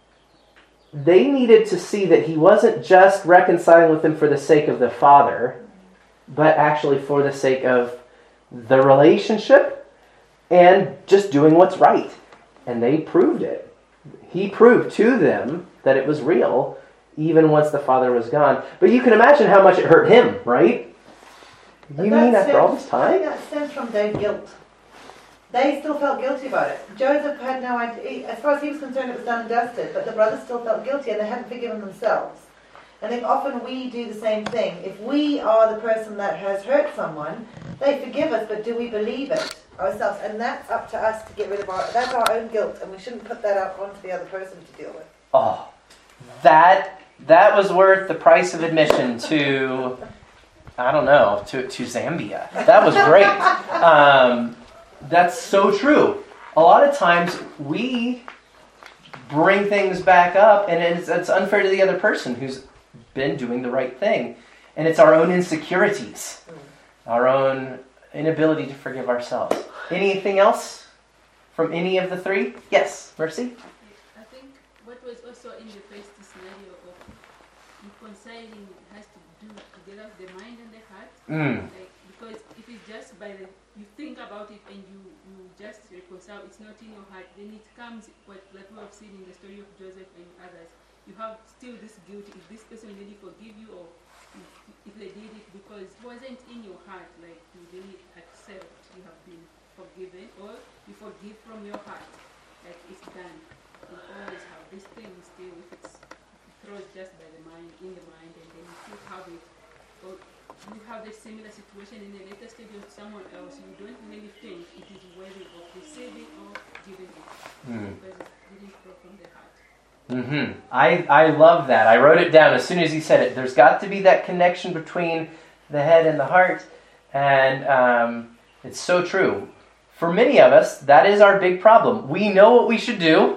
they needed to see that he wasn't just reconciling with them for the sake of the Father, but actually for the sake of the relationship and just doing what's right. And they proved it. He proved to them that it was real, even once the Father was gone. But you can imagine how much it hurt him, right? You But that mean after all stems- this I think time? that stems from their guilt. they still felt guilty about it. Joseph had no idea. As far as he was concerned, it was done and dusted, but the brothers still felt guilty and they hadn't forgiven themselves. I think often we do the same thing. If we are the person that has hurt someone, they forgive us, but do we believe it ourselves? And that's up to us to get rid of our, that's our own guilt, and we shouldn't put that out onto the other person to deal with. Oh, that that was worth the price of admission to, I don't know, to, to Zambia. That was great. Um, that's so true. A lot of times we bring things back up, and it's, it's unfair to the other person who's been doing the right thing. And it's our own insecurities, our own inability to forgive ourselves. Anything else from any of the three? Yes, Mercy? I think what was also in the first scenario of reconciling has to do together with the mind and the heart. Mm. Like, because if it's just by the, you think about it and you, you just reconcile, it's not in your heart, then it comes, what, like we have seen in the story of Joseph and others, you have still this guilt, if this person really forgive you or if, if they did it because it wasn't in your heart, like you really accept you have been forgiven, or you forgive from your heart, like it's done. You always have this thing still, if it's throws just by the mind, in the mind, and then you still have it, or you have the similar situation in the later stage of someone else, you don't really think it is worthy of receiving or giving it, mm. because it didn't flow from the heart. Mm-hmm. I, I love that. I wrote it down as soon as he said it. There's got to be that connection between the head and the heart. And um, it's so true. For many of us, that is our big problem. We know what we should do.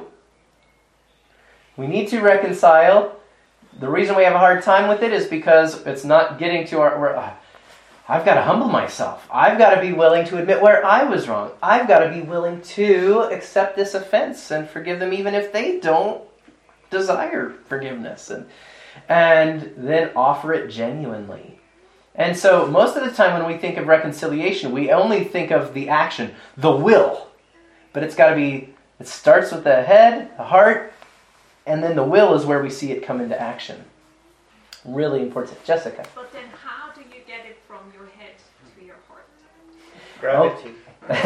We need to reconcile. The reason we have a hard time with it is because it's not getting to our... We're, uh, I've got to humble myself. I've got to be willing to admit where I was wrong. I've got to be willing to accept this offense and forgive them even if they don't desire forgiveness, and and then offer it genuinely. And so most of the time when we think of reconciliation, we only think of the action, the will. But it's got to be, it starts with the head, the heart, and then the will is where we see it come into action. Really important. Jessica. But then how do you get it from your head to your heart? Gravity.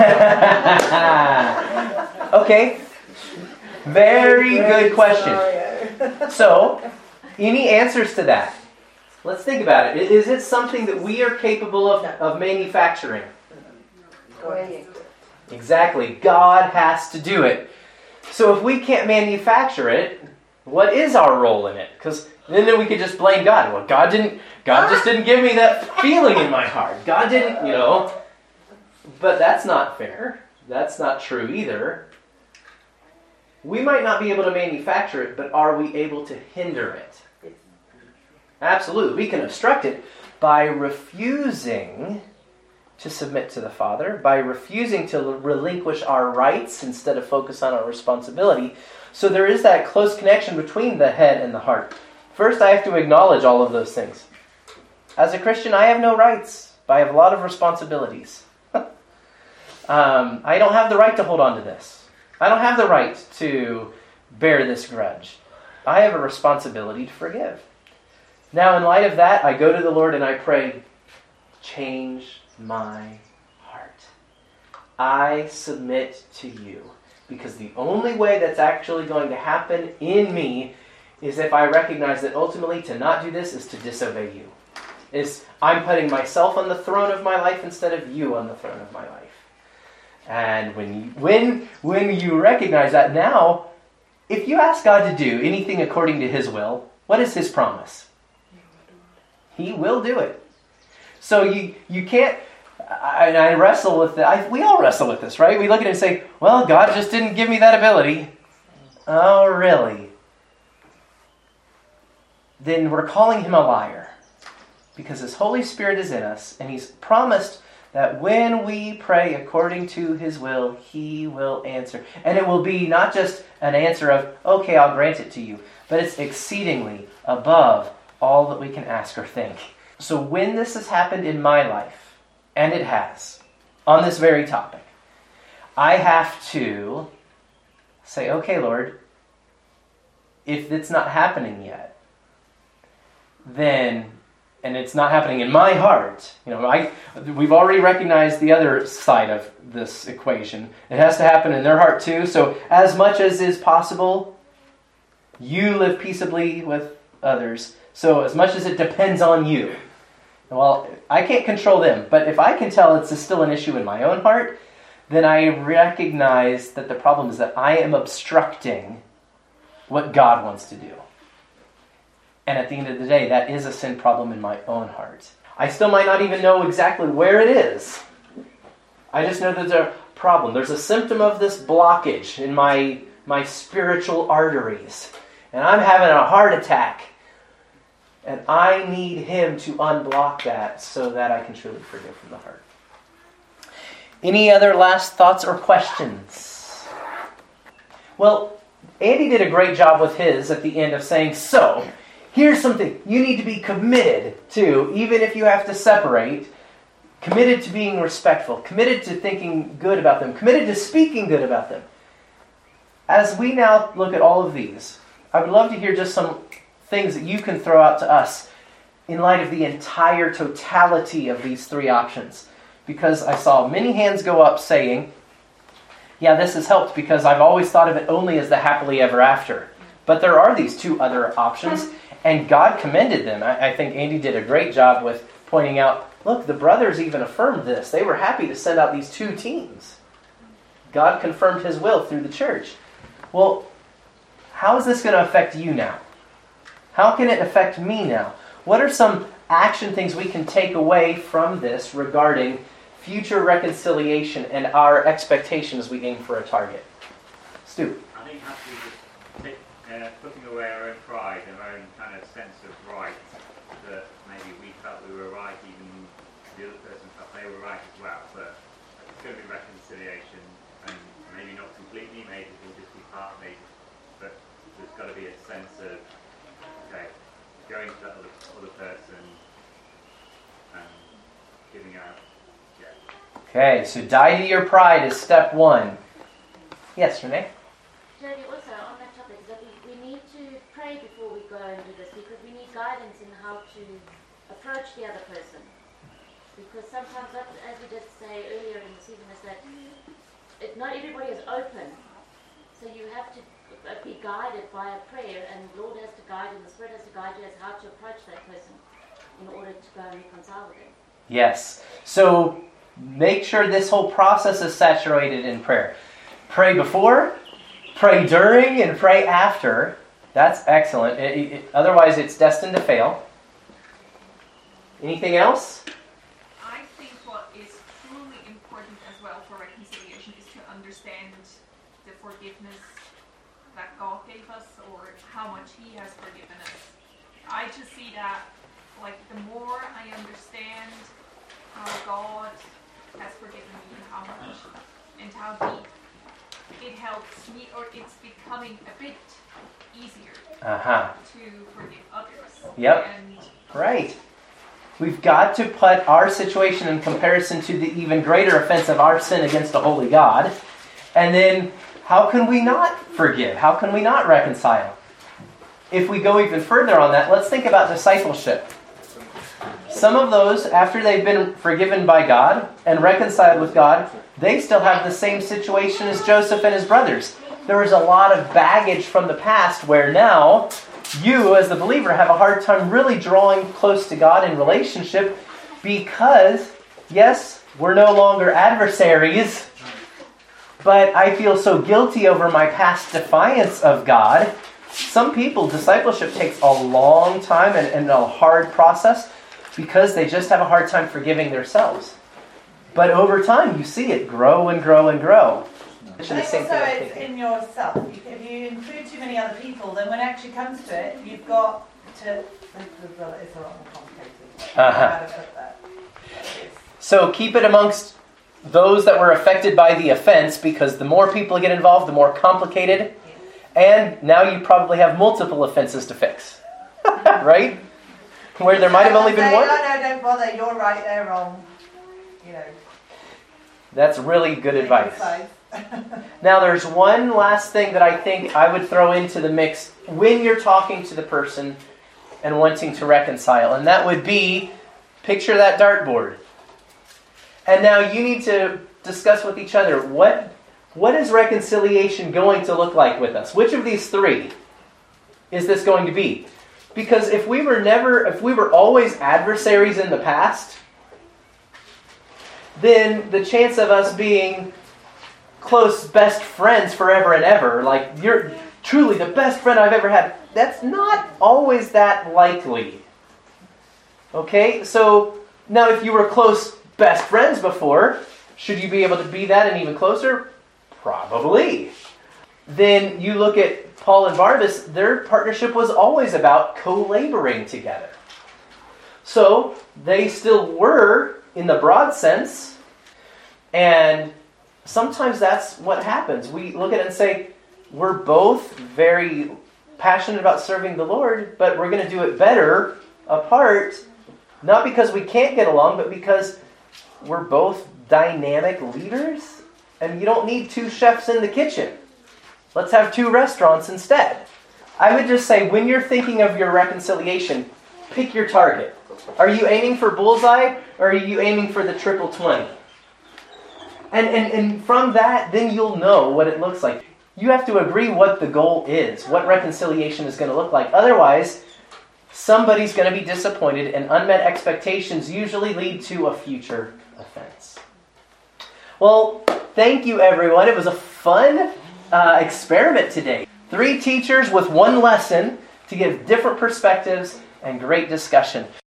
Oh. Okay. Very good question. So, any answers to that? Let's think about it. Is it something that we are capable of, of manufacturing? Exactly. God has to do it. So if we can't manufacture it, what is our role in it? Because then we could just blame God. Well, God didn't. God just didn't give me that feeling in my heart. God didn't, you know. But that's not fair. That's not true either. We might not be able to manufacture it, but are we able to hinder it? Absolutely. We can obstruct it by refusing to submit to the Father, by refusing to relinquish our rights instead of focus on our responsibility. So there is that close connection between the head and the heart. First, I have to acknowledge all of those things. As a Christian, I have no rights, but I have a lot of responsibilities. um, I don't have the right to hold on to this. I don't have the right to bear this grudge. I have a responsibility to forgive. Now, in light of that, I go to the Lord and I pray, change my heart. I submit to you. Because the only way that's actually going to happen in me is if I recognize that ultimately to not do this is to disobey you. Is I'm putting myself on the throne of my life instead of you on the throne of my life. And when you, when when you recognize that, now, if you ask God to do anything according to His will, what is His promise? He will do it. So you you can't. I, I wrestle with that. We all wrestle with this, right? We look at it and say, "Well, God just didn't give me that ability." Oh, really? Then we're calling Him a liar, because His Holy Spirit is in us, and He's promised that when we pray according to His will, He will answer. And it will be not just an answer of, okay, I'll grant it to you, but it's exceedingly above all that we can ask or think. So when this has happened in my life, and it has, on this very topic, I have to say, okay, Lord, if it's not happening yet, then and it's not happening in my heart. You know, I we've already recognized the other side of this equation. It has to happen in their heart too. So as much as is possible, you live peaceably with others. So as much as it depends on you. Well, I can't control them, but if I can tell it's still an issue in my own heart, then I recognize that the problem is that I am obstructing what God wants to do. And at the end of the day, that is a sin problem in my own heart. I still might not even know exactly where it is. I just know there's a problem. There's a symptom of this blockage in my, my spiritual arteries. And I'm having a heart attack. And I need Him to unblock that so that I can truly forgive from the heart. Any other last thoughts or questions? Well, Andy did a great job with his at the end of saying, so, here's something you need to be committed to, even if you have to separate. Committed to being respectful. Committed to thinking good about them. Committed to speaking good about them. As we now look at all of these, I would love to hear just some things that you can throw out to us in light of the entire totality of these three options. Because I saw many hands go up saying, yeah, this has helped because I've always thought of it only as the happily ever after. But there are these two other options, and God commended them. I, I think Andy did a great job with pointing out, look, the brothers even affirmed this. They were happy to send out these two teams. God confirmed His will through the church. Well, how is this going to affect you now? How can it affect me now? What are some action things we can take away from this regarding future reconciliation and our expectations as we aim for a target? Stu. I think have to just take, uh, putting away our own pride and our own kind of sense of right, that maybe we felt we were right, even the other person felt they were right as well. But it's going to be reconciliation, and maybe not completely, maybe it will just be partly. But there's got to be a sense of, okay, going to that other, other person and giving out. Yeah. Okay, so die to your pride is step one. Yes, Renee? Jody, also on that topic, is that we, we need to pray before we go and do this because we need guidance in how to approach the other person. Because sometimes, that, as we did say earlier in the season, is that it, not everybody is open. So you have to be guided by a prayer, and the Lord has to guide you, and the Spirit has to guide you as how to approach that person in order to go and reconcile with them. Yes. So make sure this whole process is saturated in prayer. Pray before, pray during, and pray after. That's excellent. It, it, otherwise, it's destined to fail. Anything else? I think what is truly important as well for reconciliation is to understand the forgiveness that God gave us, or how much He has forgiven us. I just see that, like, the more I understand how God has forgiven me and how much and how deep, it helps me, or it's becoming a bit easier Uh-huh. to forgive others. Yep. And Right. We've got to put our situation in comparison to the even greater offense of our sin against a holy God. And then, how can we not forgive? How can we not reconcile? If we go even further on that, let's think about discipleship. Some of those, after they've been forgiven by God and reconciled with God, they still have the same situation as Joseph and his brothers. There is a lot of baggage from the past where now you, as the believer, have a hard time really drawing close to God in relationship because, yes, we're no longer adversaries, but I feel so guilty over my past defiance of God. Some people, discipleship takes a long time and, and a hard process because they just have a hard time forgiving themselves. But over time, you see it grow and grow and grow. I think also it's in yourself. If you include too many other people, then when it actually comes to it, you've got to... It's a lot more complicated. Uh-huh. How to put that. So keep it amongst those that were affected by the offense, because the more people get involved, the more complicated. And now you probably have multiple offenses to fix. Right? Where there might have only been one. No, no, don't bother. You're right, they're wrong. You know. That's really good advice. Now there's one last thing that I think I would throw into the mix when you're talking to the person and wanting to reconcile. And that would be, picture that dartboard. And now you need to discuss with each other, what, what is reconciliation going to look like with us? Which of these three is this going to be? Because if we were never, if we were always adversaries in the past, then the chance of us being close best friends forever and ever, like you're truly the best friend I've ever had, that's not always that likely. Okay, so now if you were close best friends before, should you be able to be that and even closer? Probably. Then you look at Paul and Barnabas, their partnership was always about co-laboring together. So they still were in the broad sense, and sometimes that's what happens. We look at it and say, we're both very passionate about serving the Lord, but we're going to do it better apart, not because we can't get along, but because we're both dynamic leaders, and you don't need two chefs in the kitchen. Let's have two restaurants instead. I would just say, when you're thinking of your reconciliation, pick your target. Are you aiming for bullseye, or are you aiming for the triple twenty? And, and, and from that, then you'll know what it looks like. You have to agree what the goal is, what reconciliation is going to look like. Otherwise, somebody's going to be disappointed, and unmet expectations usually lead to a future offense. Well, thank you, everyone. It was a fun uh, experiment today. Three teachers with one lesson to give different perspectives and great discussion.